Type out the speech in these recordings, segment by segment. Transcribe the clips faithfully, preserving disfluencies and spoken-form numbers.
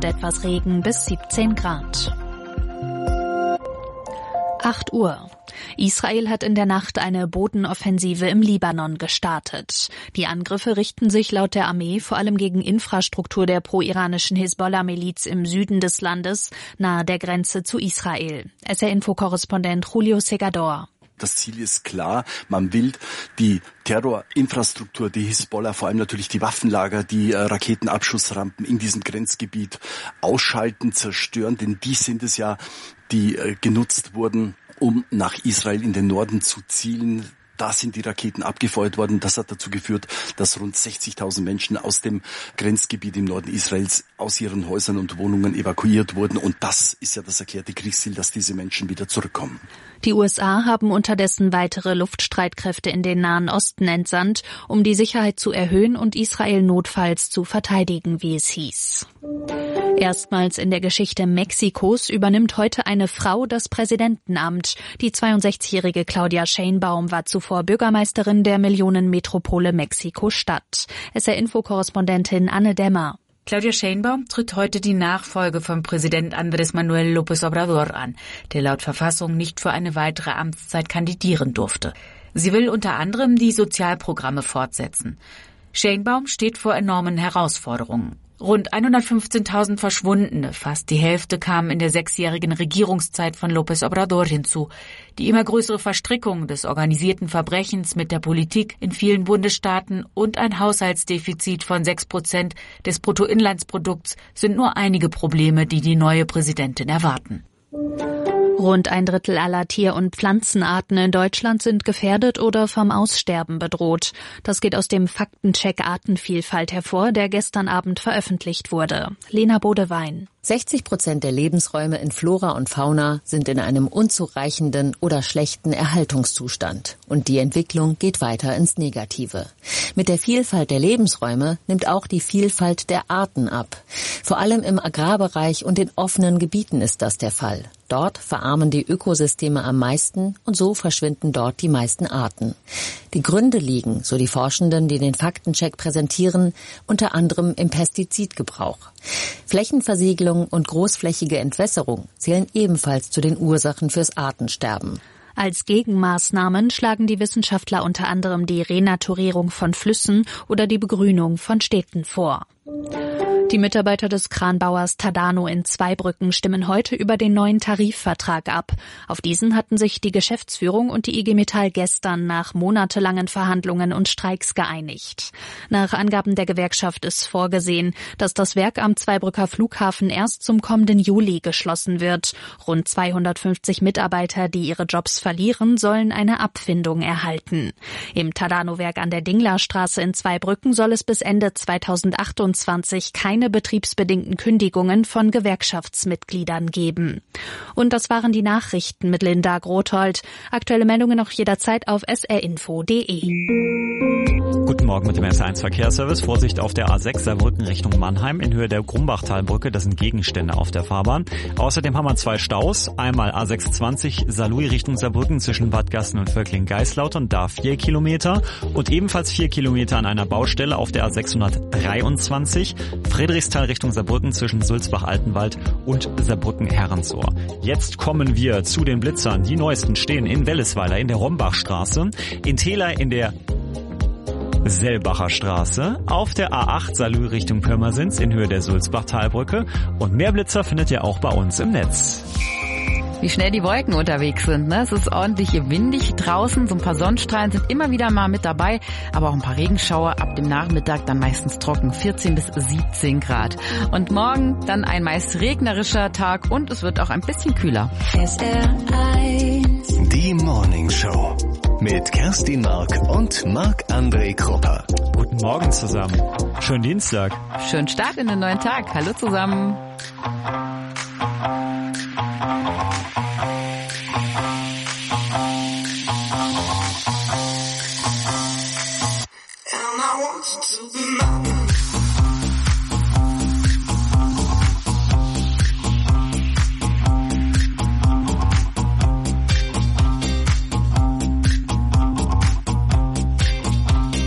mit etwas Regen bis siebzehn Grad. acht Uhr. Israel hat in der Nacht eine Bodenoffensive im Libanon gestartet. Die Angriffe richten sich laut der Armee vor allem gegen Infrastruktur der pro-iranischen Hisbollah-Miliz im Süden des Landes, nahe der Grenze zu Israel. S R-Info-Korrespondent Julio Segador. Das Ziel ist klar, man will die Terrorinfrastruktur, die Hisbollah, vor allem natürlich die Waffenlager, die äh, Raketenabschussrampen in diesem Grenzgebiet ausschalten, zerstören, denn die sind es ja, die äh, genutzt wurden, um nach Israel in den Norden zu zielen. Da sind die Raketen abgefeuert worden. Das hat dazu geführt, dass rund sechzigtausend Menschen aus dem Grenzgebiet im Norden Israels aus ihren Häusern und Wohnungen evakuiert wurden. Und das ist ja das erklärte Kriegsziel, dass diese Menschen wieder zurückkommen. Die U S A haben unterdessen weitere Luftstreitkräfte in den Nahen Osten entsandt, um die Sicherheit zu erhöhen und Israel notfalls zu verteidigen, wie es hieß. Erstmals in der Geschichte Mexikos übernimmt heute eine Frau das Präsidentenamt. Die zweiundsechzigjährige Claudia Sheinbaum war zuvor Bürgermeisterin der Millionenmetropole Mexiko-Stadt. S R-Info-Korrespondentin Anne Dämmer. Claudia Sheinbaum tritt heute die Nachfolge von Präsident Andrés Manuel López Obrador an, der laut Verfassung nicht für eine weitere Amtszeit kandidieren durfte. Sie will unter anderem die Sozialprogramme fortsetzen. Sheinbaum steht vor enormen Herausforderungen. Rund hundertfünfzehntausend Verschwundene, fast die Hälfte kamen in der sechsjährigen Regierungszeit von López Obrador hinzu. Die immer größere Verstrickung des organisierten Verbrechens mit der Politik in vielen Bundesstaaten und ein Haushaltsdefizit von sechs Prozent des Bruttoinlandsprodukts sind nur einige Probleme, die die neue Präsidentin erwarten. Rund ein Drittel aller Tier- und Pflanzenarten in Deutschland sind gefährdet oder vom Aussterben bedroht. Das geht aus dem Faktencheck Artenvielfalt hervor, der gestern Abend veröffentlicht wurde. Lena Bodewein. sechzig Prozent der Lebensräume in Flora und Fauna sind in einem unzureichenden oder schlechten Erhaltungszustand. Und die Entwicklung geht weiter ins Negative. Mit der Vielfalt der Lebensräume nimmt auch die Vielfalt der Arten ab. Vor allem im Agrarbereich und in offenen Gebieten ist das der Fall. Dort verarmen die Ökosysteme am meisten und so verschwinden dort die meisten Arten. Die Gründe liegen, so die Forschenden, die den Faktencheck präsentieren, unter anderem im Pestizidgebrauch. Flächenversiegelung und großflächige Entwässerung zählen ebenfalls zu den Ursachen fürs Artensterben. Als Gegenmaßnahmen schlagen die Wissenschaftler unter anderem die Renaturierung von Flüssen oder die Begrünung von Städten vor. Die Mitarbeiter des Kranbauers Tadano in Zweibrücken stimmen heute über den neuen Tarifvertrag ab. Auf diesen hatten sich die Geschäftsführung und die I G Metall gestern nach monatelangen Verhandlungen und Streiks geeinigt. Nach Angaben der Gewerkschaft ist vorgesehen, dass das Werk am Zweibrücker Flughafen erst zum kommenden Juli geschlossen wird. Rund zweihundertfünfzig Mitarbeiter, die ihre Jobs verlieren, sollen eine Abfindung erhalten. Im Tadano-Werk an der Dinglerstraße in Zweibrücken soll es bis Ende zweitausendachtundzwanzig keine betriebsbedingten Kündigungen von Gewerkschaftsmitgliedern geben. Und das waren die Nachrichten mit Linda Grothold. Aktuelle Meldungen noch jederzeit auf s r info punkt d e. Guten Morgen mit dem S eins Verkehrsservice. Vorsicht auf der A sechs Saarbrücken Richtung Mannheim in Höhe der Grumbachtalbrücke. Das sind Gegenstände auf der Fahrbahn. Außerdem haben wir zwei Staus. Einmal A sechsundzwanzig Saarlouis Richtung Saarbrücken zwischen Bad Gasten und Völkling-Geislautern. Da vier Kilometer. Und ebenfalls vier Kilometer an einer Baustelle auf der A sechshundertdreiundzwanzig. Friedrichsthal Richtung Saarbrücken zwischen Sulzbach-Altenwald und Saarbrücken-Herrensohr. Jetzt kommen wir zu den Blitzern. Die neuesten stehen in Wellesweiler in der Rombachstraße, in Thela in der Sellbacher Straße, auf der A acht Saarlouis Richtung Pirmasens in Höhe der Sulzbach-Talbrücke und mehr Blitzer findet ihr auch bei uns im Netz. Wie schnell die Wolken unterwegs sind, ne? Es ist ordentlich windig draußen, so ein paar Sonnenstrahlen sind immer wieder mal mit dabei, aber auch ein paar Regenschauer ab dem Nachmittag, dann meistens trocken, vierzehn bis siebzehn Grad. Und morgen dann ein meist regnerischer Tag und es wird auch ein bisschen kühler. S R eins. Die Morning Show mit Kerstin Mark und Marc-André Krupper. Guten Morgen zusammen. Schönen Dienstag. Schönen Start in den neuen Tag. Hallo zusammen.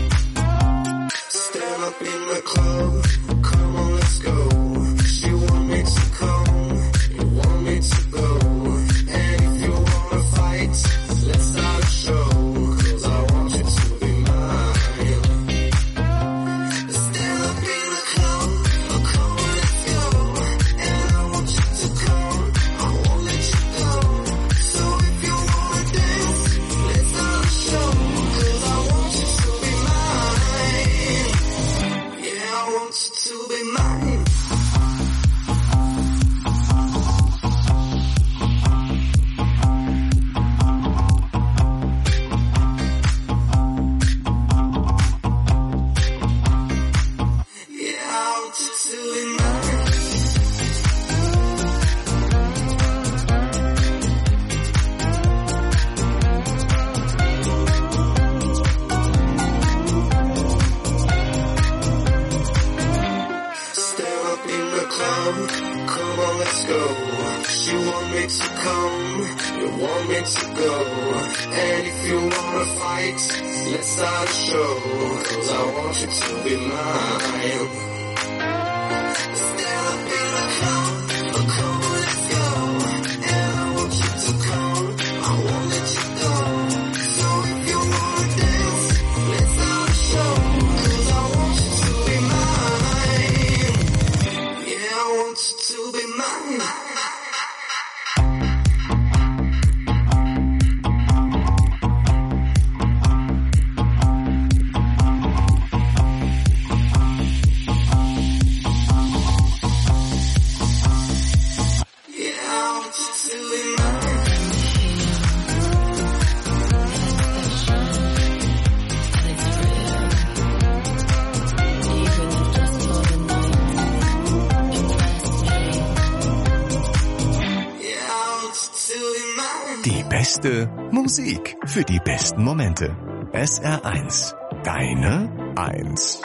Stand up in the club, come on, let's go. She want me Come on, let's go. 'Cause you want me to come, you want me to go. And if you wanna fight, let's start a show. 'Cause I want you to be mine. Die beste Musik für die besten Momente. S R eins. Deine Eins.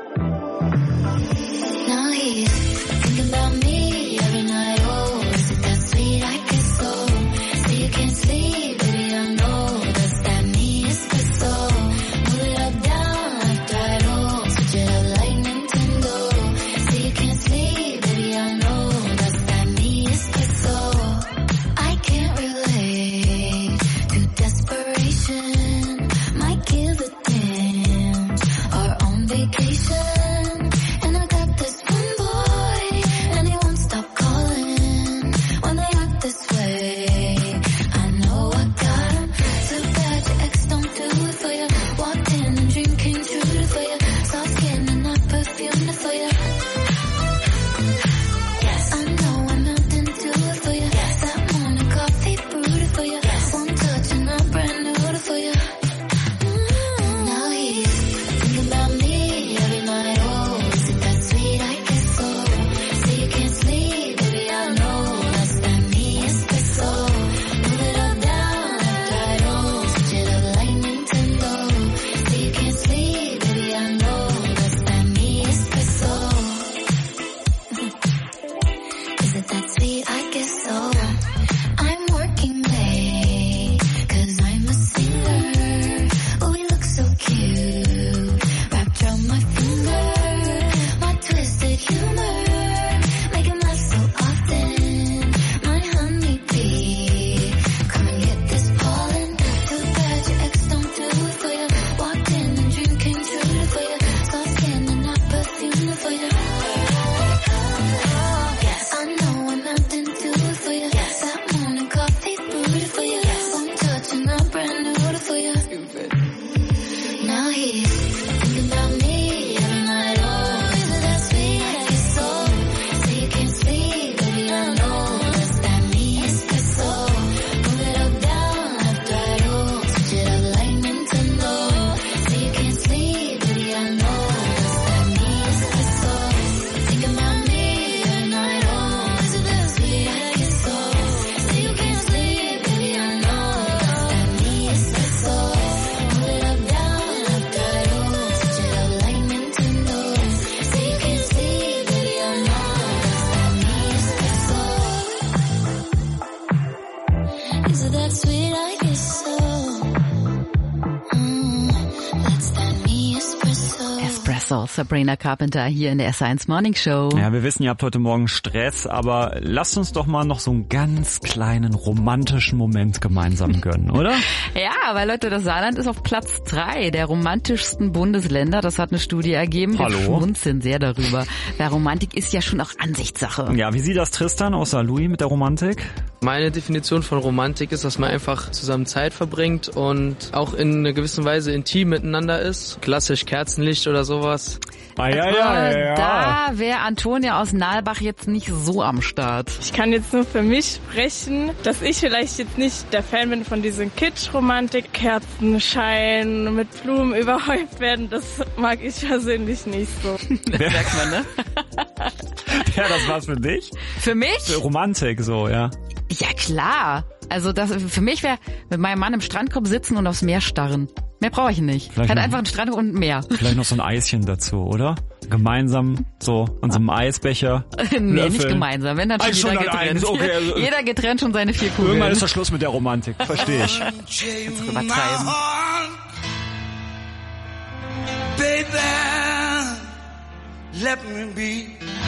Sabrina Carpenter hier in der S eins Morning Show. Ja, wir wissen, ihr habt heute Morgen Stress, aber lasst uns doch mal noch so einen ganz kleinen romantischen Moment gemeinsam gönnen, oder? Ja, weil Leute, das Saarland ist auf Platz drei der romantischsten Bundesländer. Das hat eine Studie ergeben. Hallo. Wir schmunzeln sehr darüber. Weil Romantik ist ja schon auch Ansichtssache. Ja, wie sieht das Tristan aus Saarlouis mit der Romantik? Meine Definition von Romantik ist, dass man einfach zusammen Zeit verbringt und auch in einer gewissen Weise intim miteinander ist. Klassisch Kerzenlicht oder sowas. Ah, ja, ja, ja, ja. Da wäre Antonia aus Nalbach jetzt nicht so am Start. Ich kann jetzt nur für mich sprechen, dass ich vielleicht jetzt nicht der Fan bin von diesen Kitsch-Romantik, Kerzenschein, mit Blumen überhäuft werden. Das mag ich persönlich nicht so. Das merkt man, ne? Ja, das war's für dich? Für mich? Romantik so, ja. Ja, klar. Also das für mich wäre mit meinem Mann im Strandkorb sitzen und aufs Meer starren. Mehr brauche ich nicht. Vielleicht Halt noch, einfach einen Strand und mehr. Vielleicht noch so ein Eischen dazu, oder? Gemeinsam so in so einem Eisbecher. nee, löffeln. Nicht gemeinsam. Wenn dann schon Eigentlich jeder schon getrennt. eins, okay, also jeder getrennt schon seine vier Kugeln. Irgendwann ist der Schluss mit der Romantik. Verstehe ich. Jetzt übertreiben. Baby, let me be.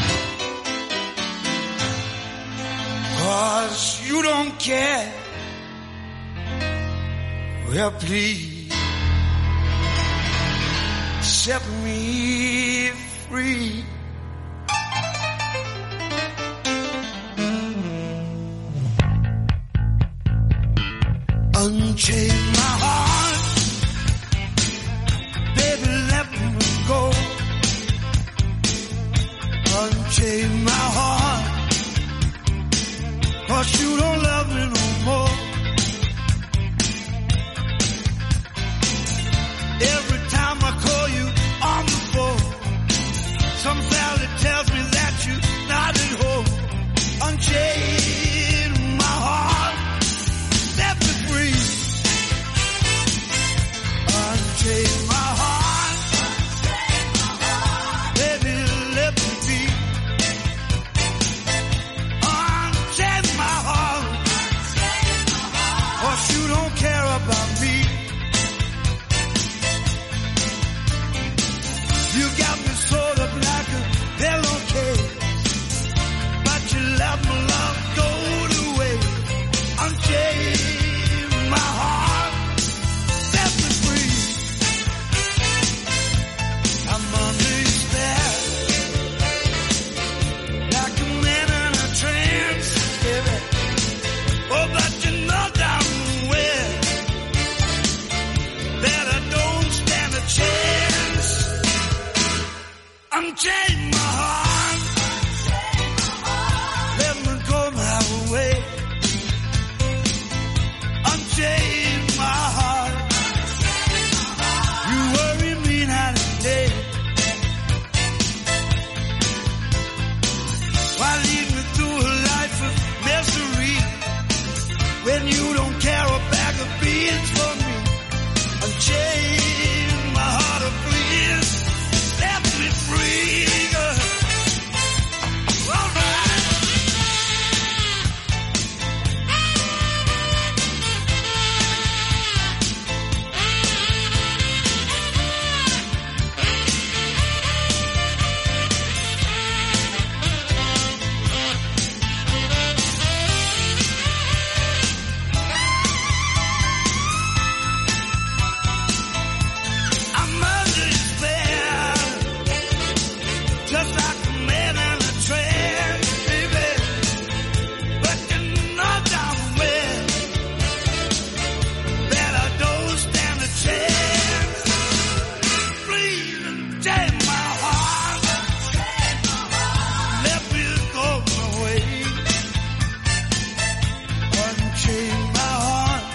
'Cause you don't care. Well, please set me free. Unchain my heart, baby, let me go. Unchain my heart, 'cause you don't love me no more. Every time I call you on the phone, some valley tells me that you're not at home. Unchain my heart, set me free. Unchain my heart, baby, let me be. Unchain my heart, 'cause you don't care about me. You got me sort of like a pillowcase, but you let my love go to waste. Unchain my heart, set me free. I'm under your spell, like a man in a trance, baby. Oh, but you know damn well that I don't stand a chance. Unchain my heart, let me go my way. Unchain my heart, you worry me night and day. Why lead me through a life of misery when you don't care a bag of beans for me? Unchain my heart, oh please, set me free. All right. I'm under your spell, just like a man in a trance, baby. But you know damn well that I don't stand a chance. Please unchain my heart, let me go my way. Unchain my heart,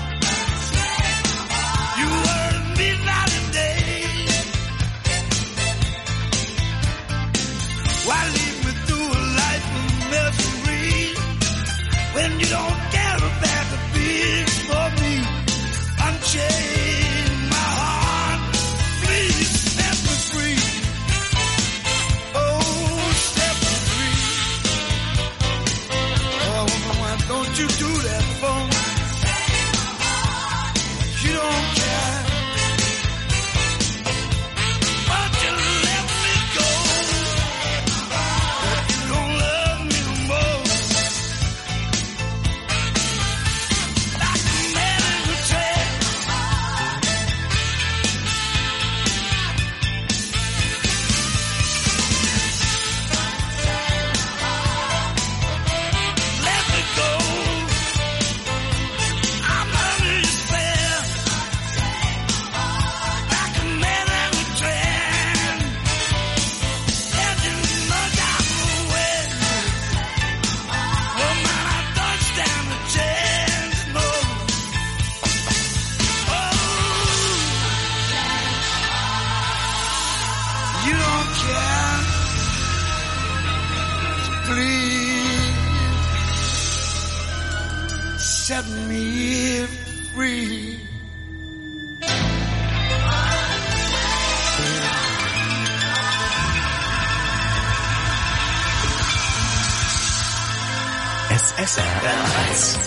you worry me night and day. Why lead me through a life of misery when you don't care a bag of beans for me? Unchain my heart, please set me free. Oh, set me free. Oh, why don't you do that for me? You don't care, but you let me go. You don't love me no more. Like a man in a trance. Let me go. I'm under your spell. Like a man in a trance. And you know damn well, oh man, I don't stand a chance, no. Oh, you don't care. Please set me free. ist S R eins.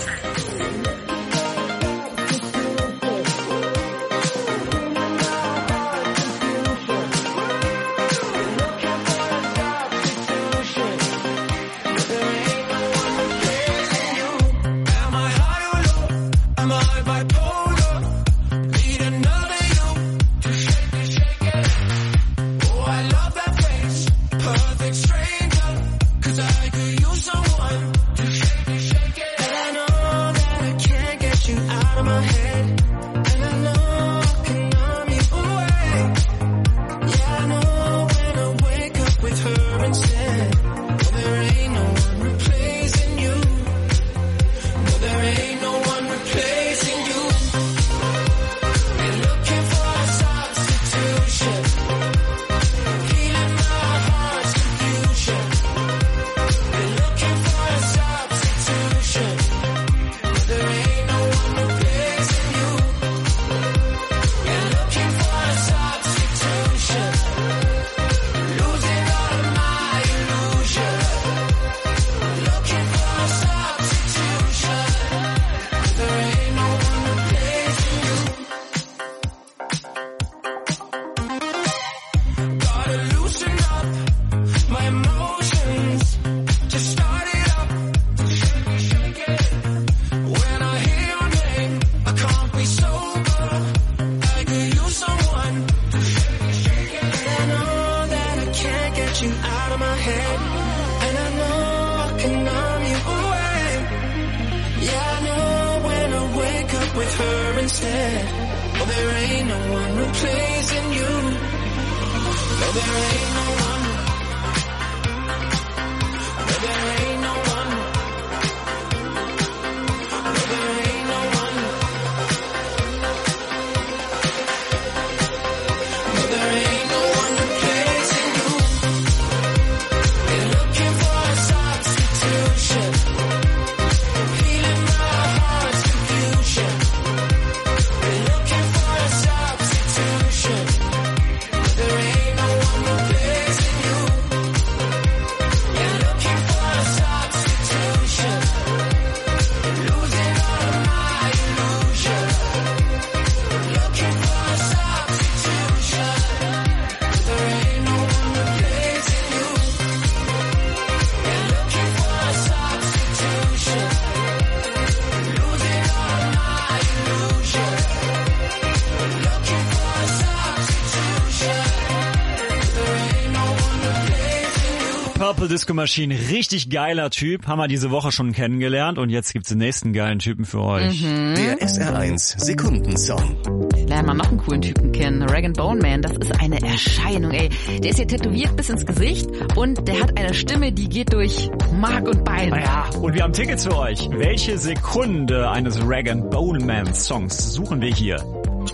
Disco Machine, richtig geiler Typ, haben wir diese Woche schon kennengelernt und jetzt gibt's den nächsten geilen Typen für euch. Mhm. Der S R eins Sekundensong. Lernen wir noch einen coolen Typen kennen, Rag and Bone Man, das ist eine Erscheinung, ey. Der ist hier tätowiert bis ins Gesicht und der hat eine Stimme, die geht durch Mark und Bein. Ja, und wir haben Tickets für euch. Welche Sekunde eines Rag and Bone Man Songs suchen wir hier?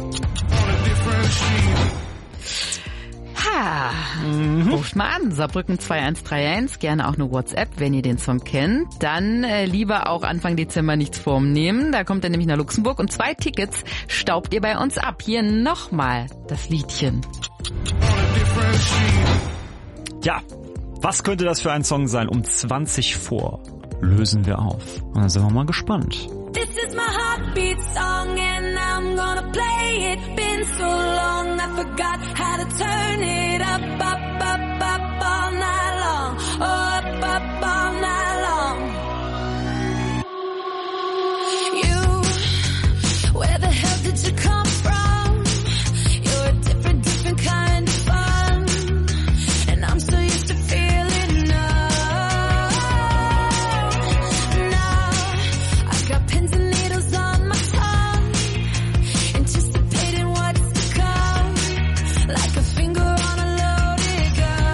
Ha, mhm. Ruft mal an, Saarbrücken zwei eins drei eins, gerne auch eine WhatsApp, wenn ihr den Song kennt. Dann äh, lieber auch Anfang Dezember nichts vornehmen, da kommt er nämlich nach Luxemburg und zwei Tickets staubt ihr bei uns ab. Hier nochmal das Liedchen. Ja, was könnte das für ein Song sein? Um zwanzig vor lösen wir auf. Und dann sind wir mal gespannt. This is my heartbeat song and I'm gonna play it. Been so long I forgot how to turn it up, up, up, up all night long. Oh, up, up all night long. You, where the hell did you come from? You're a different, different kind of fun. And I'm so used to feeling numb. Now I've got pins and needles on my tongue, anticipating what's to come, like a finger on a loaded gun.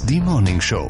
Die Morning Show.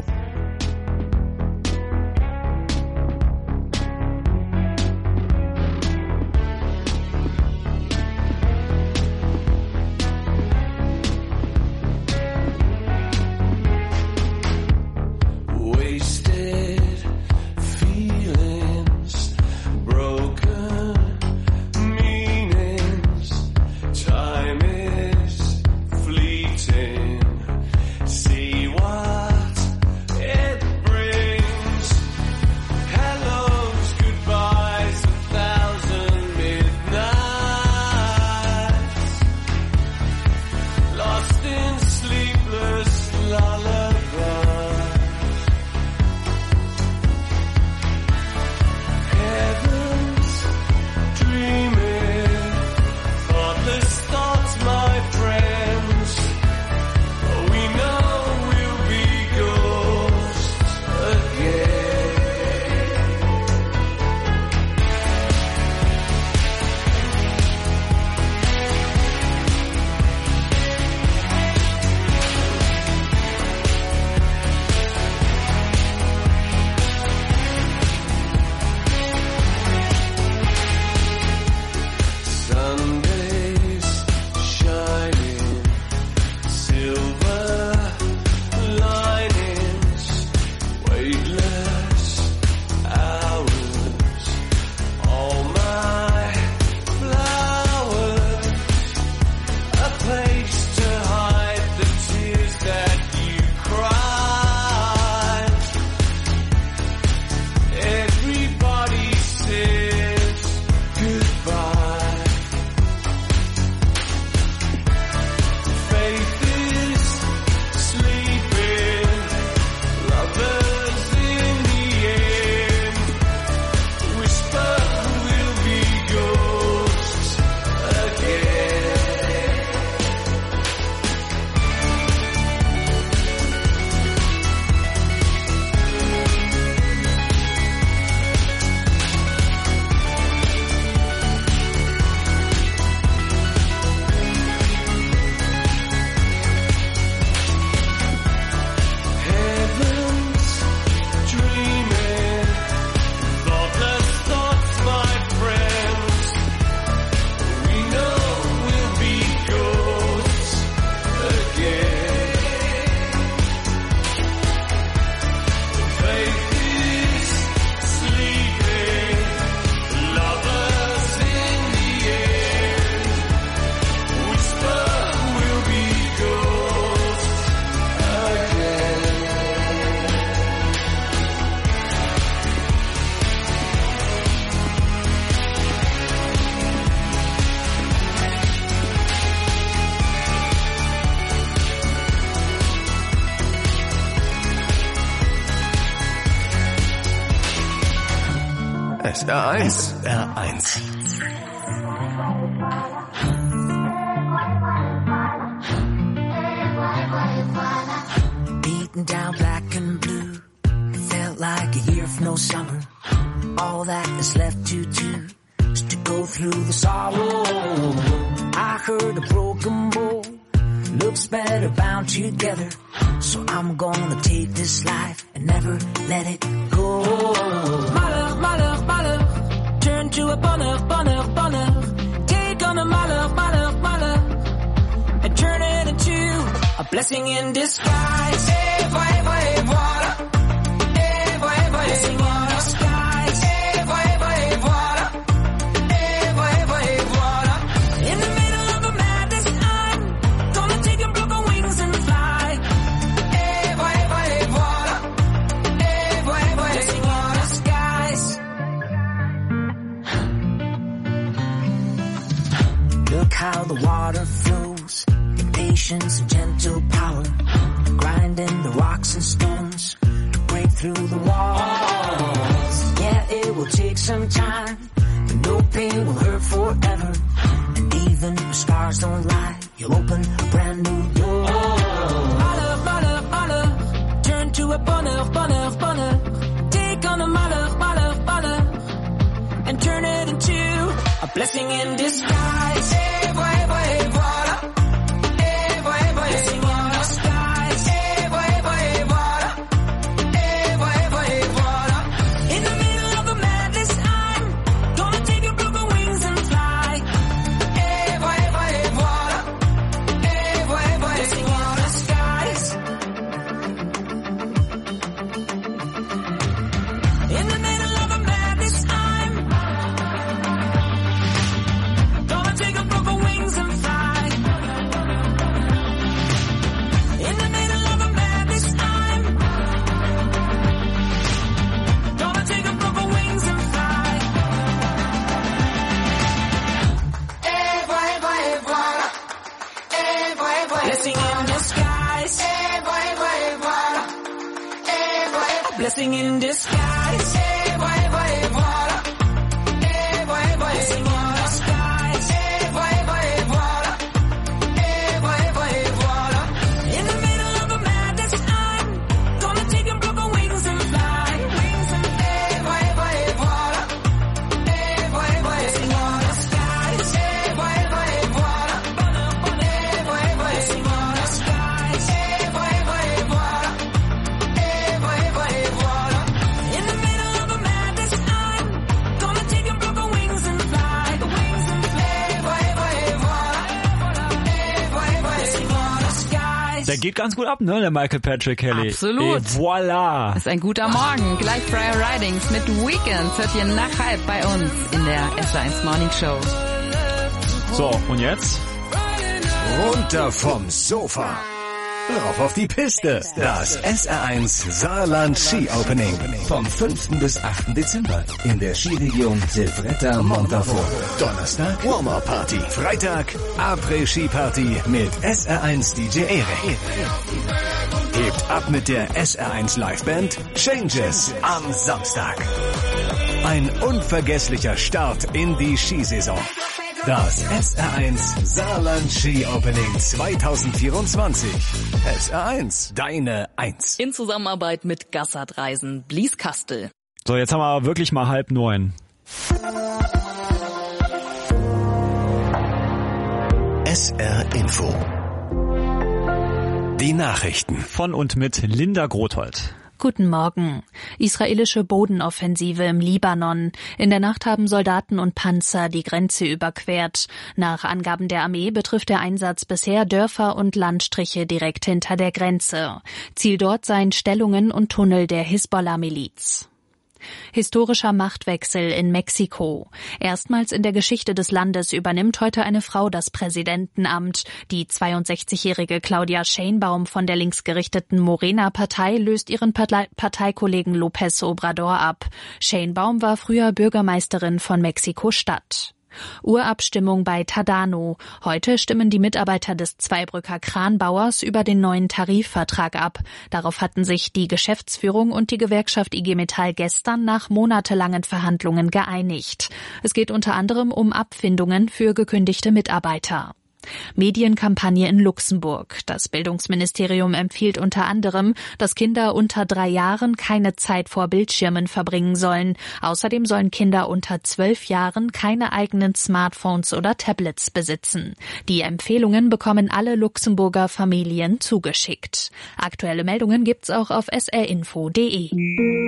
S R eins. S R eins. Beaten down black and blue. It felt like a year of no summer. All that is left to do is to go through the sorrow. I heard a broken bowl looks better bound together. So I'm gonna take this life and never let it go. Mother, mother, mother, turn to a bonheur, bonheur, bonheur. Take on a mother, mother, mother, and turn it into a blessing in disguise. Eva, Eva, Eva, Eva, Eva, blessing in disguise. Eva, Eva, Eva, Eva, Eva, Eva. In the middle of the madness, I'm gonna take your broken wings and fly. Eva, Eva, Eva, Eva, Eva, blessing in disguise. Look how the water flows, in patience and gentle power, grinding the rocks and stones to break through the walls. Yeah, it will take some time, but no pain will hurt forever. And even if scars don't lie, you'll open a brand new door. Mother, mother, mother, turn to a bonheur, bonheur, bonheur. Take on a mother, mother, mother, and turn it into a blessing in disguise. Eva, Eva, Eva, Eva, Eva, blessing in disguise. Eva, Eva, Eva. Blessing in disguise. Blessing in disguise. Blessing in disguise. In the middle of a madness, I'm gonna take and broken wings and fly. Wings and fly. Blessing in disguise. Blessing in disguise. In the middle of a madness, I'm gonna take and broken wings and fly. Wings and fly. Der geht ganz gut ab, ne, der Michael Patrick Kelly. Absolut. Et voilà. Ist ein guter Morgen. Gleich Freya Ridings mit Weekends hört ihr nach halb bei uns in der S R eins Morning Show. So, und jetzt? Runter vom Sofa. Rauf auf die Piste. Das S R eins Saarland Ski Opening. Vom fünften bis achten Dezember in der Skiregion Silvretta Montafort. Donnerstag Warm-Up Party. Freitag Après-Ski Party mit S R eins D J Erik. Hebt ab mit der S R eins Liveband Changes am Samstag. Ein unvergesslicher Start in die Skisaison. Das S R eins Saarland Ski Opening zwanzig vierundzwanzig. S R eins, deine Eins. In Zusammenarbeit mit Gassert Reisen, Blieskastel. So, jetzt haben wir aber wirklich mal halb neun. S R Info. Die Nachrichten. Von und mit Linda Grothold. Guten Morgen. Israelische Bodenoffensive im Libanon. In der Nacht haben Soldaten und Panzer die Grenze überquert. Nach Angaben der Armee betrifft der Einsatz bisher Dörfer und Landstriche direkt hinter der Grenze. Ziel dort seien Stellungen und Tunnel der Hisbollah-Miliz. Historischer Machtwechsel in Mexiko. Erstmals in der Geschichte des Landes übernimmt heute eine Frau das Präsidentenamt. Die zweiundsechzigjährige Claudia Sheinbaum von der linksgerichteten Morena-Partei löst ihren Partei- Parteikollegen López Obrador ab. Sheinbaum war früher Bürgermeisterin von Mexiko-Stadt. Urabstimmung bei Tadano. Heute stimmen die Mitarbeiter des Zweibrücker Kranbauers über den neuen Tarifvertrag ab. Darauf hatten sich die Geschäftsführung und die Gewerkschaft I G Metall gestern nach monatelangen Verhandlungen geeinigt. Es geht unter anderem um Abfindungen für gekündigte Mitarbeiter. Medienkampagne in Luxemburg. Das Bildungsministerium empfiehlt unter anderem, dass Kinder unter drei Jahren keine Zeit vor Bildschirmen verbringen sollen. Außerdem sollen Kinder unter zwölf Jahren keine eigenen Smartphones oder Tablets besitzen. Die Empfehlungen bekommen alle Luxemburger Familien zugeschickt. Aktuelle Meldungen gibt's auch auf s r info punkt d e.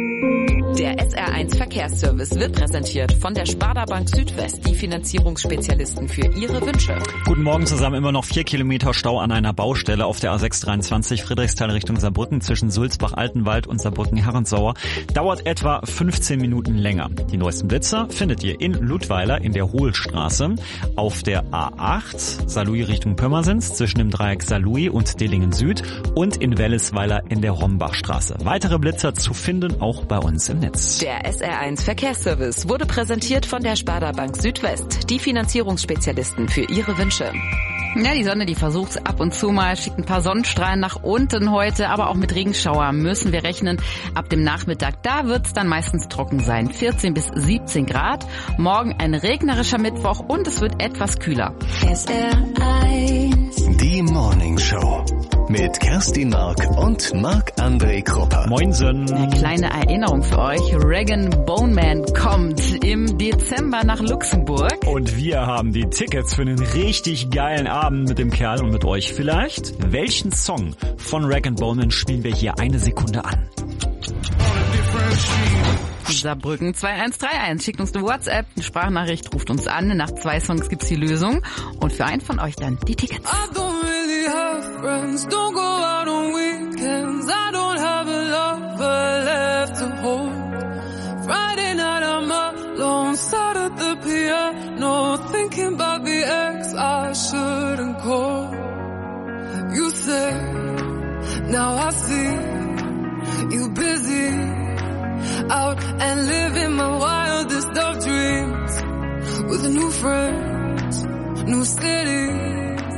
Der S R eins Verkehrsservice wird präsentiert von der Sparda Bank Südwest, die Finanzierungsspezialisten für Ihre Wünsche. Guten Morgen zusammen, immer noch vier Kilometer Stau an einer Baustelle auf der A sechs dreiundzwanzig Friedrichsthal Richtung Saarbrücken zwischen Sulzbach-Altenwald und Saarbrücken-Herrensauer. Dauert etwa fünfzehn Minuten länger. Die neuesten Blitzer findet ihr in Ludweiler in der Hohlstraße, auf der A acht Saarlouis Richtung Pirmasens zwischen dem Dreieck Saarlouis und Dillingen Süd und in Wellesweiler in der Rombachstraße. Weitere Blitzer zu finden auch bei uns im Netz. Der S R eins Verkehrsservice wurde präsentiert von der Sparda Bank Südwest, die Finanzierungsspezialisten für Ihre Wünsche. Ja, die Sonne, die versucht's ab und zu mal, schickt ein paar Sonnenstrahlen nach unten heute, aber auch mit Regenschauer müssen wir rechnen. Ab dem Nachmittag, da wird's dann meistens trocken sein. vierzehn bis siebzehn Grad. Morgen ein regnerischer Mittwoch und es wird etwas kühler. S R eins. Die Morning Show. Mit Kerstin Mark und Marc-André Krupper. Moinsen. Eine kleine Erinnerung für euch. Rag and Bone Man kommt im Dezember nach Luxemburg. Und wir haben die Tickets für einen richtig geilen Abend mit dem Kerl und mit euch vielleicht. Welchen Song von Rag and Bone Man spielen wir hier eine Sekunde an? Saarbrücken zwei eins drei eins. Schickt uns eine WhatsApp, eine Sprachnachricht, ruft uns an. Nach zwei Songs gibt's die Lösung. Und für einen von euch dann die Tickets. I don't really have friends, don't go out on weekends. I don't have a lover left to hold. Friday night I'm alone, sat at the piano, thinking about the ex I shouldn't call. You say, now I see, you busy, out and living my wildest of dreams, with new friends, new cities,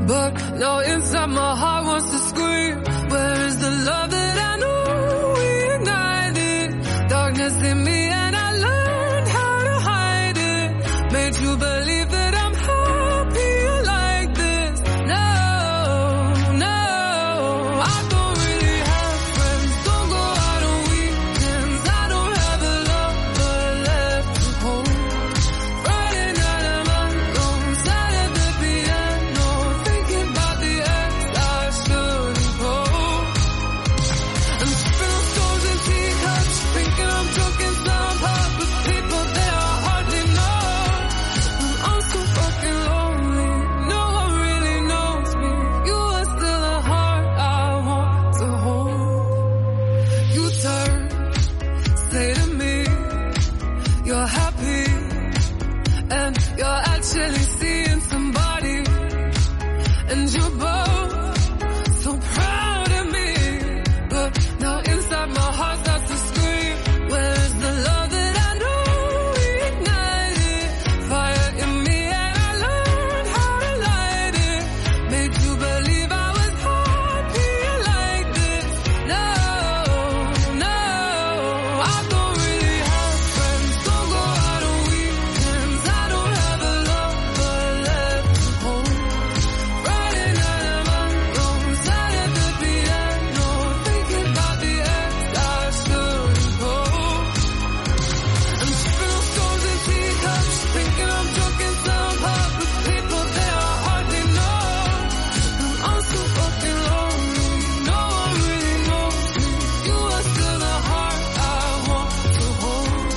But now inside my heart wants to scream. Where is the love that I knew we ignited? Darkness in me and I learned how to hide it. Made you believe that I'm happier like this. No, no, I don't really have friends. Don't go out on weekends. I don't have a lover left to hold. Friday night I'm alone, sat at the piano, thinking about the ex I shouldn't hold. I'm spilling stones and teacups, thinking I'm drunk in some pub with people that I hardly know. I'm so fucking lonely, no one really knows me. You are still a heart I want to hold. You turn, say to me, you're happy, and you're actually seeing somebody, and you're both so proud of me. But now inside my heart starts to scream. Where's the love that I knew we ignited? Fire in me and I learned how to light it. Made you believe I was happier like this. No, no, I don't really have friends. Don't go out on weekends. I don't have a lover left to hold. Friday night I'm alone, sat at the piano, thinking about the ex I shouldn't hold. I'm spilling stones and teacups, thinking I'm drunk in some pub with people that I hardly know. I'm so fucking lonely, no one really knows me. You are still the heart I want to hold.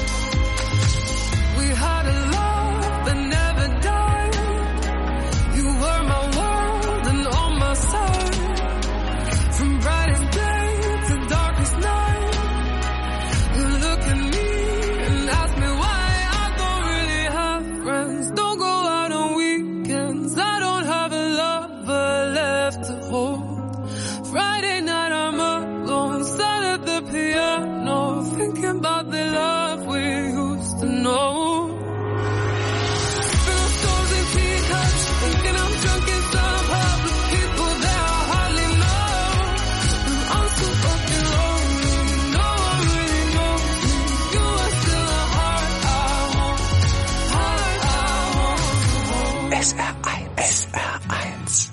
We had a love that never died. You were my world and on my side. From brightest day to darkest night. You look at me and ask me why I don't really have friends. Don't go out on weekends. I don't have a lover left to hold. Friday night I'm alone, sat at the piano, thinking about the love we used to know. Spilling stones and teacups, thinking I'm drunk in some pub with people that I hardly know. I'm so fucking lonely, no one really knows me. You are still a heart I want, heart I want to hold. S R eins. S R eins.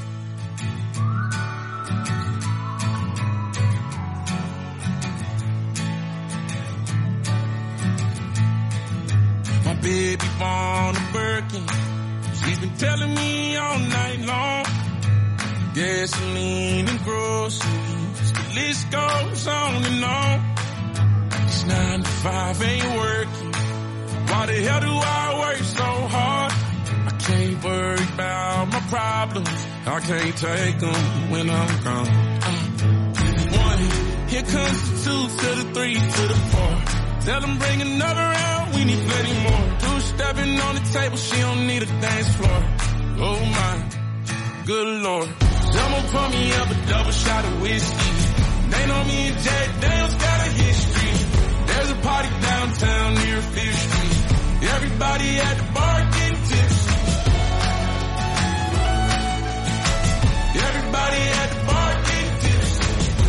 My baby born a Birkin. She's been telling me all night long. Gasoline and groceries, the list goes on and on. This nine to five ain't working. Why the hell do I work so hard? I can't worry about my problems. I can't take them when I'm gone. Uh, one, here comes the two to the three to the four. Tell them bring another round, we need plenty more. Two stepping on the table, she don't need a dance floor. Oh my, good lord. Someone pour me up a double shot of whiskey. They know me and Jack Daniels got a history. There's a party downtown near Fifth Street. Everybody at the bar getting tipsy. Everybody at the bar getting tipsy.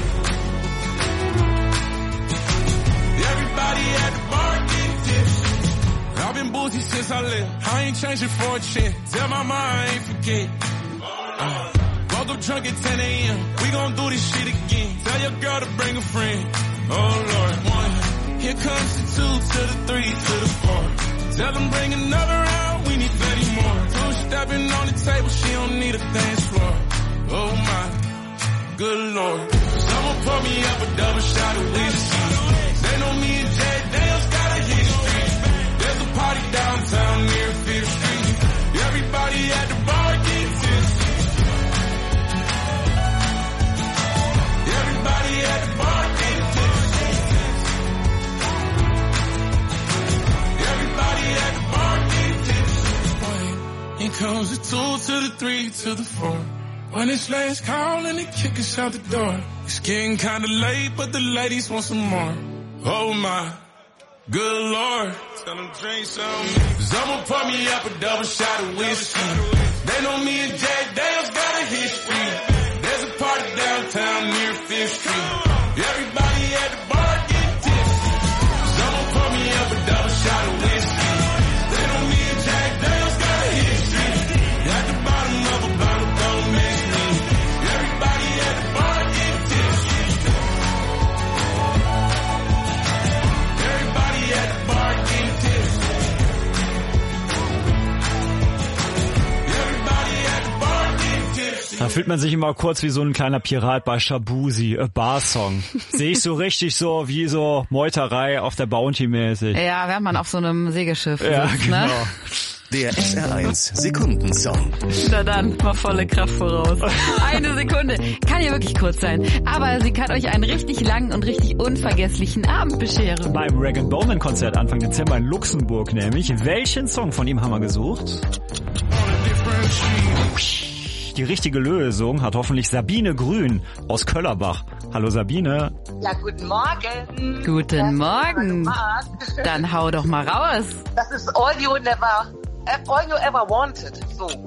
Everybody at the bar getting tipsy. I've been boozy since I left. I ain't changing for a chance. Tell my mom I ain't forget. Uh, woke up drunk at ten a.m. We gon' do this shit again. Tell your girl to bring a friend. Oh Lord, one. Here comes the two to the three to the four. Tell them bring another round, we need plenty more. Two stepping on the table, she don't need a dance floor. Oh my, good lord. Someone pour me up a double shot of whiskey. They know me and Jack Daniels got a history. There's a party downtown near Fifth Street. Everybody at the bar getting tipsy. Everybody at the bar getting tipsy. Everybody at the bar getting tipsy. Here comes the two to the three to the four. When it's last call and they kick us out the door. It's getting kinda late, but the ladies want some more. Oh my, good lord. Tell them drink some. Someone pour me up a double shot of whiskey. They They know me and Jack Daniels got a history. There's a party downtown near Fifth Street. Everybody at the bar getting tipsy. Someone pour me up a double shot of whiskey. They know me and Jack Daniels got a history. At the bottom of a bottle, don't mess me. Everybody at the bar getting tipsy. Everybody at the bar getting tipsy. Da fühlt man sich immer kurz wie so ein kleiner Pirat bei Shabuzi, a Bar-Song. Sehe ich so richtig so wie so Meuterei auf der Bounty mäßig. Ja, während man auf so einem Segelschiff ja, sitzt, genau. ne? Der S R eins Sekundensong. Na dann, mal volle Kraft voraus. Eine Sekunde. Kann ja wirklich kurz sein. Aber sie kann euch einen richtig langen und richtig unvergesslichen Abend bescheren. Beim Rag and Bowman Konzert Anfang Dezember in Luxemburg nämlich. Welchen Song von ihm haben wir gesucht? Die richtige Lösung hat hoffentlich Sabine Grün aus Köllerbach. Hallo Sabine. Ja, guten Morgen. Guten Morgen. Dann hau doch mal raus. Das ist all you never, all you ever wanted. So. Aber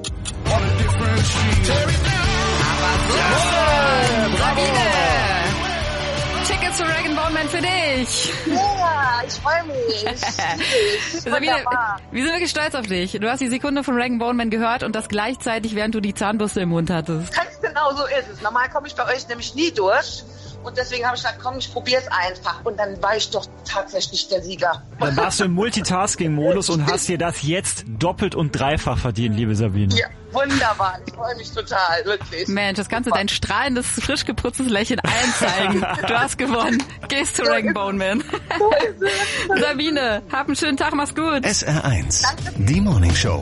so. Sabine. Tickets zu Rag and Bowman für dich. Ja, ich freue mich. Sabine, wir sind wirklich stolz auf dich. Du hast die Sekunde von Rag and Bowman gehört und das gleichzeitig, während du die Zahnbürste im Mund hattest. Ganz genau so ist es. Normal komme ich bei euch nämlich nie durch. Und deswegen habe ich gesagt, komm, ich probiere es einfach. Und dann war ich doch tatsächlich der Sieger. Dann warst du im Multitasking-Modus und hast dir das jetzt doppelt und dreifach verdient, liebe Sabine. Ja, wunderbar. Ich freue mich total, wirklich. Mensch, das kannst du dein strahlendes, frisch geputztes Lächeln allen zeigen. Du hast gewonnen. Gehst zu Rag and Bowman. Sabine, hab einen schönen Tag, mach's gut. S R eins, die Morning Show.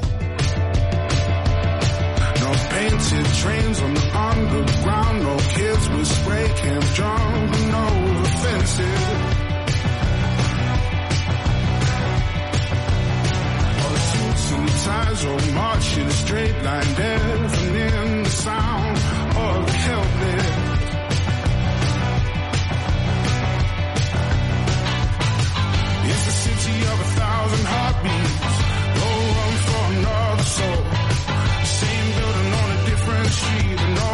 No painted trains on the underground, no kids with spray can jump, no offenses. All suits and ties all march in a straight line, deafening the sound of the helpless. It's a city of a thousand heartbeats, no room for another soul. Same building on a different street, and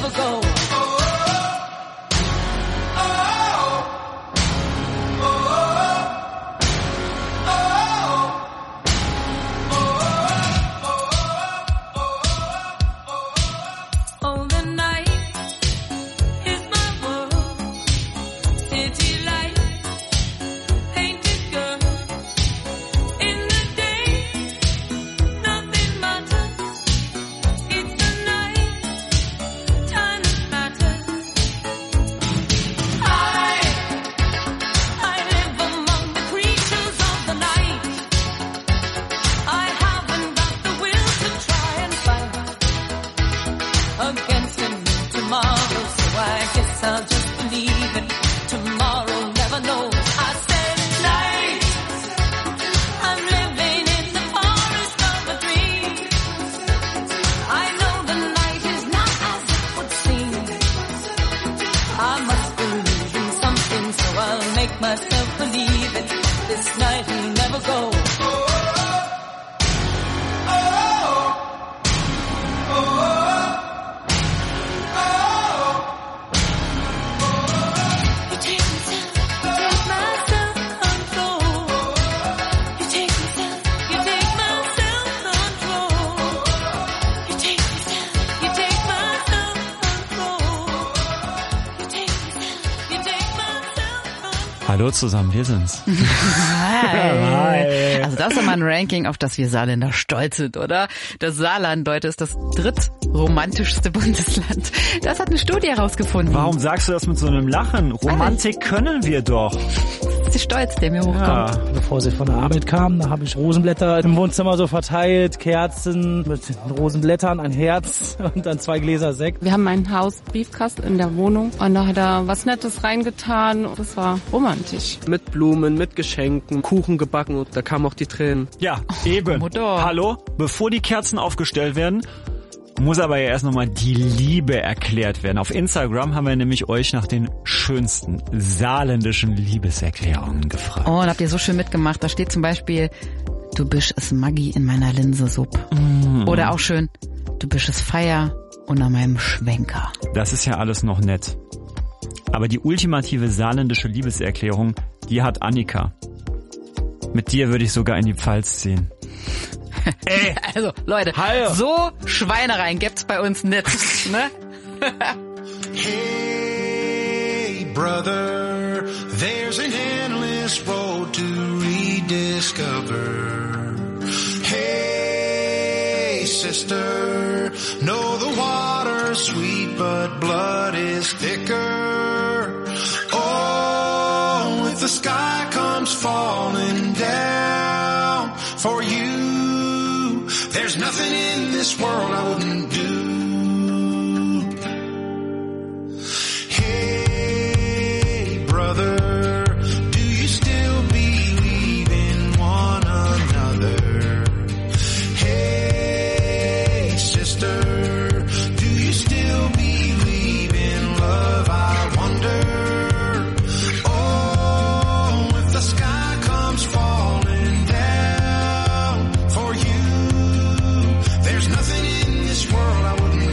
never go. Hallo zusammen, wir sind's. Hi. Also das ist immer ein Ranking, auf das wir Saarländer stolz sind, oder? Das Saarland heute ist das drittromantischste Bundesland. Das hat eine Studie herausgefunden. Warum sagst du das mit so einem Lachen? Romantik können wir doch. Das ist Stolz, der mir hochkommt. Ja. Bevor sie von der Arbeit kamen, da habe ich Rosenblätter im Wohnzimmer so verteilt, Kerzen mit Rosenblättern, ein Herz und dann zwei Gläser Sekt. Wir haben einen Hausbriefkasten in der Wohnung und da hat er was Nettes reingetan. Das war romantisch. Mit Blumen, mit Geschenken, Kuchen gebacken und da kamen auch die Tränen. Ja, eben. Mutter. Hallo, bevor die Kerzen aufgestellt werden, muss aber ja erst nochmal die Liebe erklärt werden. Auf Instagram haben wir nämlich euch nach den schönsten saarländischen Liebeserklärungen gefragt. Oh, und habt ihr so schön mitgemacht. Da steht zum Beispiel, du bist es Maggi in meiner Linsesuppe. Mm. Oder auch schön, du bist es Feier unter meinem Schwenker. Das ist ja alles noch nett. Aber die ultimative saarländische Liebeserklärung, die hat Annika. Mit dir würde ich sogar in die Pfalz ziehen. Ey, also Leute, Hallo. So Schweinereien gibt's bei uns nicht, ne? Hey brother, there's an endless road to rediscover. Hey sister, know the water's sweet but blood is thicker. Oh, if the sky comes falling down for you, there's nothing in this world I wouldn't do. Hey, brother, do you still believe in one another? Hey, sister, do you still believe in love? I wonder. Oh, if the sky comes falling down for you, there's nothing in this world I wouldn't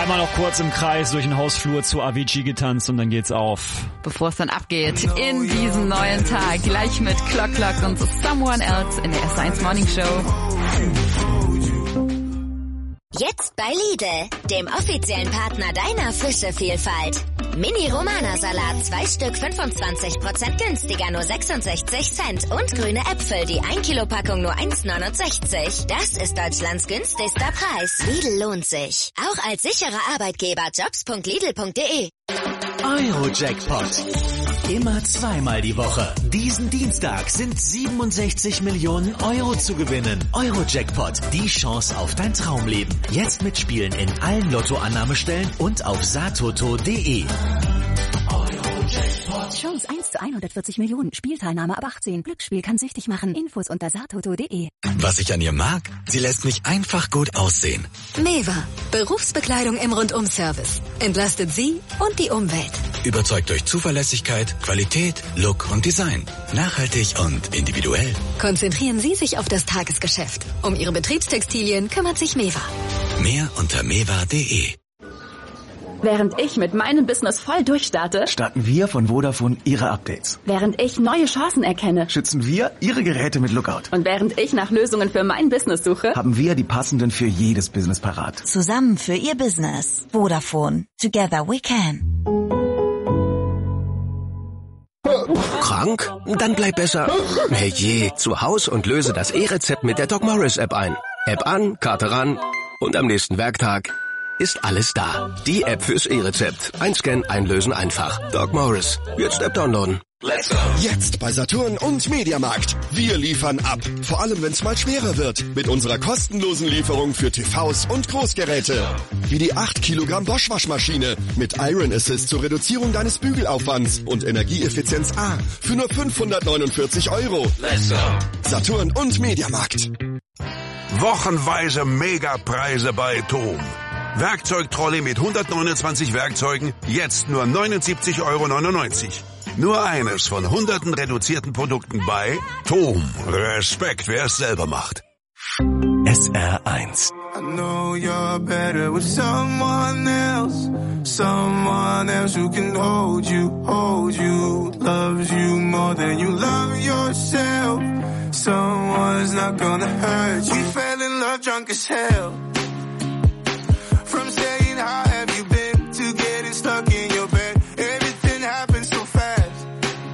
Einmal noch kurz im Kreis durch den Hausflur zu Avicii getanzt und dann geht's auf. Bevor es dann abgeht in diesem neuen Tag, gleich mit Clock Clock und Someone Else in der S eins Morning Show. Jetzt bei Lidl, dem offiziellen Partner deiner Fischevielfalt. Mini-Romana-Salat, zwei Stück, fünfundzwanzig Prozent günstiger, nur sechsundsechzig Cent. Und grüne Äpfel, die ein Kilo Packung nur eins neunundsechzig. Das ist Deutschlands günstigster Preis. Lidl lohnt sich. Auch als sicherer Arbeitgeber. jobs punkt lidl punkt de. Euro-Jackpot. Immer zweimal die Woche. Diesen Dienstag sind siebenundsechzig Millionen Euro zu gewinnen. Euro-Jackpot, die Chance auf dein Traumleben. Jetzt mitspielen in allen Lottoannahmestellen und auf satoto punkt de. Chance eins zu hundertvierzig Millionen. Spielteilnahme ab achtzehn. Glücksspiel kann süchtig machen. Infos unter satoto punkt de. Was ich an ihr mag? Sie lässt mich einfach gut aussehen. Meva. Berufsbekleidung im Rundum-Service. Entlastet Sie und die Umwelt. Überzeugt durch Zuverlässigkeit, Qualität, Look und Design. Nachhaltig und individuell. Konzentrieren Sie sich auf das Tagesgeschäft. Um Ihre Betriebstextilien kümmert sich Meva. Mehr unter meva punkt de. Während ich mit meinem Business voll durchstarte, starten wir von Vodafone Ihre Updates. Während ich neue Chancen erkenne, schützen wir Ihre Geräte mit Lookout. Und während ich nach Lösungen für mein Business suche, haben wir die passenden für jedes Business parat. Zusammen für Ihr Business. Vodafone. Together we can. Krank? Dann bleib besser herrje zu Haus und löse das E-Rezept mit der Doc Morris App ein. App an, Karte ran und am nächsten Werktag ist alles da. Die App fürs E-Rezept. Einscannen, einlösen, einfach. Doc Morris. Jetzt App downloaden. Let's go. Jetzt bei Saturn und Mediamarkt. Wir liefern ab. Vor allem, wenn es mal schwerer wird. Mit unserer kostenlosen Lieferung für T Vs und Großgeräte. Wie die acht Kilogramm Bosch Waschmaschine mit Iron Assist zur Reduzierung deines Bügelaufwands und Energieeffizienz A für nur fünfhundertneunundvierzig Euro. Let's go. Saturn und Mediamarkt. Wochenweise Megapreise bei Tom. Werkzeugtrolley mit hundertneunundzwanzig Werkzeugen, jetzt nur neunundsiebzig Euro neunundneunzig. Nur eines von hunderten reduzierten Produkten bei Tom. Respekt, wer es selber macht. S R eins. I know you're better with someone else. Someone else who can hold you, hold you. Loves you more than you love yourself. Someone's not gonna hurt you. We fell in love drunk as hell. From saying how have you been to getting stuck in your bed. Everything happened so fast.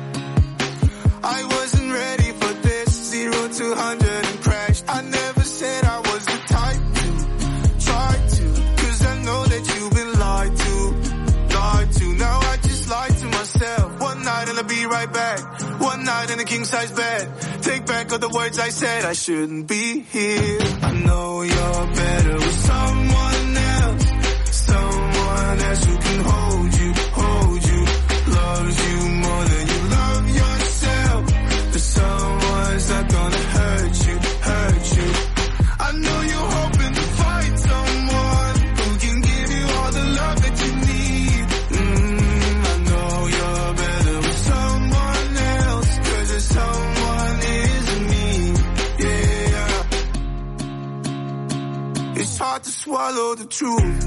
I wasn't ready for this. Zero to hundred and crashed. I never said I was the type to try to. Cause I know that you've been lied to. Lied to. Now I just lied to myself. One night and I'll be right back. One night in a king size bed. Take back all the words I said. I shouldn't be here. I know you're better with someone else. Someone else who can hold you, hold you. Loves you more than you love yourself. But someone's not gonna hurt you, hurt you. I know you're hoping to find someone who can give you all the love that you need. Mm, I know you're better with someone else. Cause there's someone isn't me, yeah. It's hard to swallow the truth.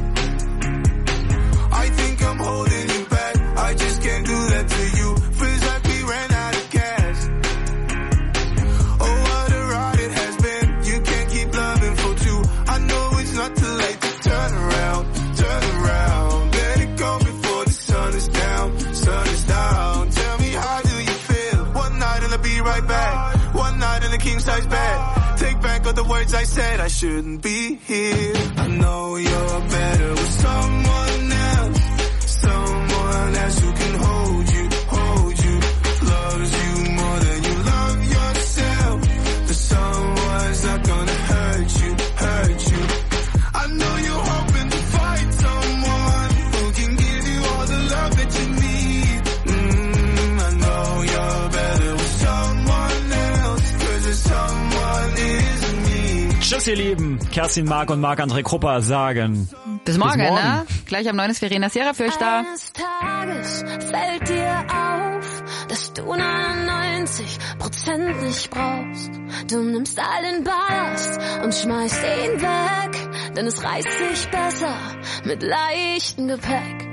I think I'm holding you back. I just can't do that to you. Feels like we ran out of gas. Oh, what a ride it has been. You can't keep loving for two. I know it's not too late to turn around, turn around. Let it go before the sun is down, sun is down. Tell me, how do you feel? One night and I'll be right back. One night in a king size bed. Take back all the words I said. I shouldn't be here. I know you're better with someone else. Someone else who can hold you, hold you. Loves you more than you love yourself. But someone's not gonna hurt you, hurt you. I know you're hoping to find someone who can give you all the love that you need. Mm, I know you're better with someone else. Cause there's someone isn't me. Tschüss, ihr Lieben. Kerstin Mark und Marc-André Krupper sagen Bis morgen, Bis morgen. ne? Gleich am neun ist Verena Sierra für euch da. Eines Tages fällt dir auf, dass du neunundneunzig Prozent nicht brauchst. Du nimmst all den Ballast und schmeißt ihn weg. denn es reißt sich besser mit leichtem Gepäck.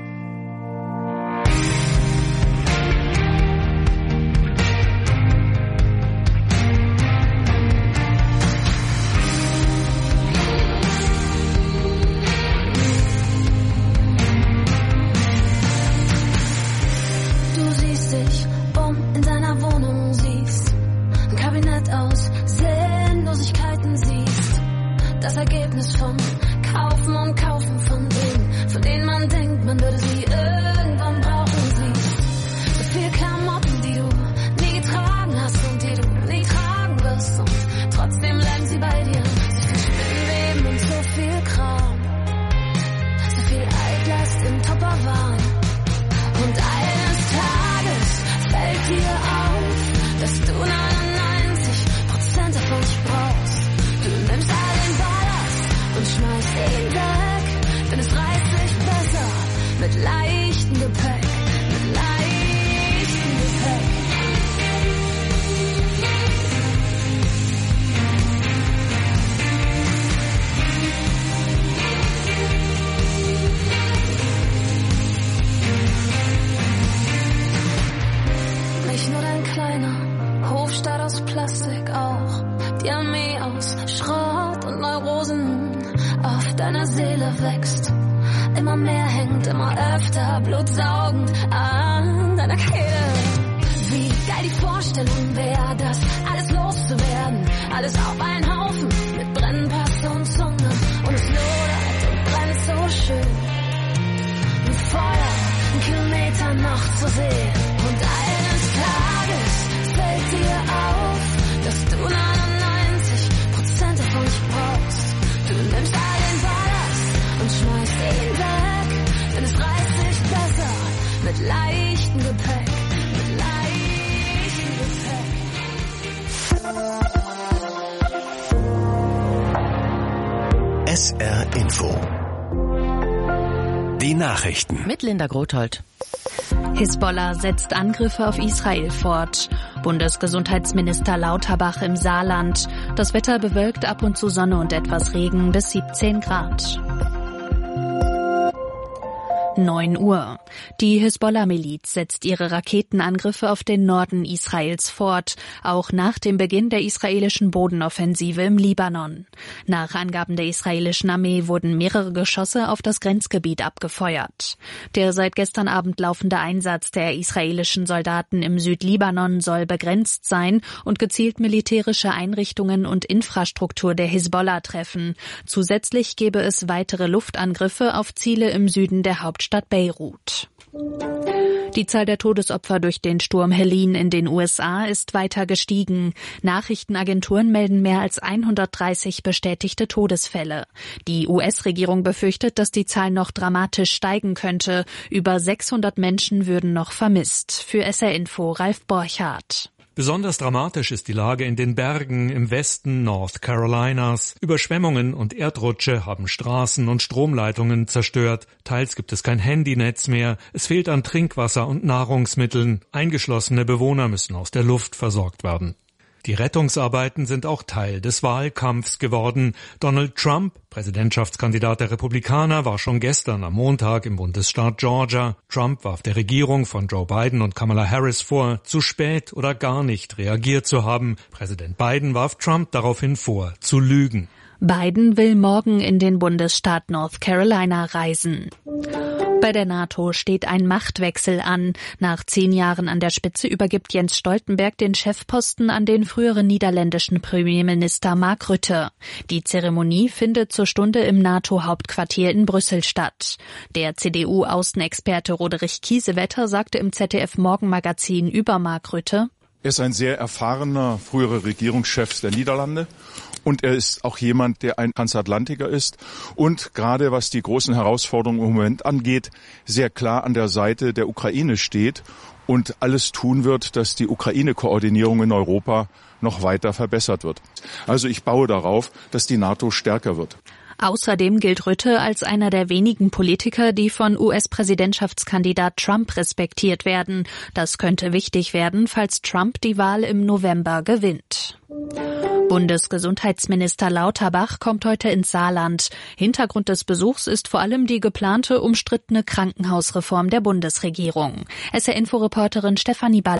Du siehst dich um in deiner Wohnung, siehst ein Kabinett aus Sinnlosigkeiten, siehst das Ergebnis vom Kaufen und Kaufen von Dingen, von denen man denkt, man würde sie irgendwann brauchen. Siehst so viel Klamotten, die du nie getragen hast und die du nie tragen wirst, und trotzdem bleiben sie bei dir. So viel Spinnweben und so viel Kram, so viel Altlast im Tupperwaren. Und eines Tages fällt dir auf, dass du neunundneunzig Prozent davon nicht brauchst. Du nimmst all den Ballast und schmeißt ihn weg, denn es reißt sich besser mit leichtem Gepäck, mit leichtem Gepäck. Nicht nur dein kleiner Hofstaat aus Plastik, auch die Armee aus Schrott und Neurosen auf deiner Seele wächst. Immer mehr hängt, immer öfter blutsaugend an deiner Kehle. Wie geil die Vorstellung wäre, das alles loszuwerden, alles auf einen Haufen mit Brennpaste und Zunge, und es lodert und brennt so schön. Ein Feuer, ein Kilometer noch zu sehen, und eines Tages fällt dir auf, dass du neunundneunzig Prozent davon nicht brauchst. Du nimmst all den Ballast und schmeißt ihn weg, denn es reißt sich besser mit leichtem Gepäck, mit leichtem Gepäck. S R Info. Die Nachrichten. Mit Linda Grothold. Hisbollah setzt Angriffe auf Israel fort. Bundesgesundheitsminister Lauterbach im Saarland. Das Wetter bewölkt, ab und zu Sonne und etwas Regen, bis siebzehn Grad. neun Uhr. Die Hisbollah-Miliz setzt ihre Raketenangriffe auf den Norden Israels fort, auch nach dem Beginn der israelischen Bodenoffensive im Libanon. Nach Angaben der israelischen Armee wurden mehrere Geschosse auf das Grenzgebiet abgefeuert. Der seit gestern Abend laufende Einsatz der israelischen Soldaten im Südlibanon soll begrenzt sein und gezielt militärische Einrichtungen und Infrastruktur der Hisbollah treffen. Zusätzlich gebe es weitere Luftangriffe auf Ziele im Süden der Hauptstadt Stadt Beirut. Die Zahl der Todesopfer durch den Sturm Helene in den U S A ist weiter gestiegen. Nachrichtenagenturen melden mehr als hundertdreißig bestätigte Todesfälle. Die U S-Regierung befürchtet, dass die Zahl noch dramatisch steigen könnte. Über sechshundert Menschen würden noch vermisst. Für S R Info Ralf Borchardt. Besonders dramatisch ist die Lage in den Bergen im Westen North Carolinas. Überschwemmungen und Erdrutsche haben Straßen und Stromleitungen zerstört. Teils gibt es kein Handynetz mehr. Es fehlt an Trinkwasser und Nahrungsmitteln. Eingeschlossene Bewohner müssen aus der Luft versorgt werden. Die Rettungsarbeiten sind auch Teil des Wahlkampfs geworden. Donald Trump, Präsidentschaftskandidat der Republikaner, war schon gestern am Montag im Bundesstaat Georgia. Trump warf der Regierung von Joe Biden und Kamala Harris vor, zu spät oder gar nicht reagiert zu haben. Präsident Biden warf Trump daraufhin vor, zu lügen. Biden will morgen in den Bundesstaat North Carolina reisen. Bei der NATO steht ein Machtwechsel an. Nach zehn Jahren an der Spitze übergibt Jens Stoltenberg den Chefposten an den früheren niederländischen Premierminister Mark Rutte. Die Zeremonie findet zur Stunde im NATO-Hauptquartier in Brüssel statt. Der C D U-Außenexperte Roderich Kiesewetter sagte im Z D F-Morgenmagazin über Mark Rutte: Er ist ein sehr erfahrener früherer Regierungschef der Niederlande. Und er ist auch jemand, der ein Transatlantiker ist und gerade was die großen Herausforderungen im Moment angeht, sehr klar an der Seite der Ukraine steht und alles tun wird, dass die Ukraine-Koordinierung in Europa noch weiter verbessert wird. Also ich baue darauf, dass die NATO stärker wird. Außerdem gilt Rutte als einer der wenigen Politiker, die von U S-Präsidentschaftskandidat Trump respektiert werden. Das könnte wichtig werden, falls Trump die Wahl im November gewinnt. Bundesgesundheitsminister Lauterbach kommt heute ins Saarland. Hintergrund des Besuchs ist vor allem die geplante, umstrittene Krankenhausreform der Bundesregierung. S R-Info-Reporterin Stefanie Ball.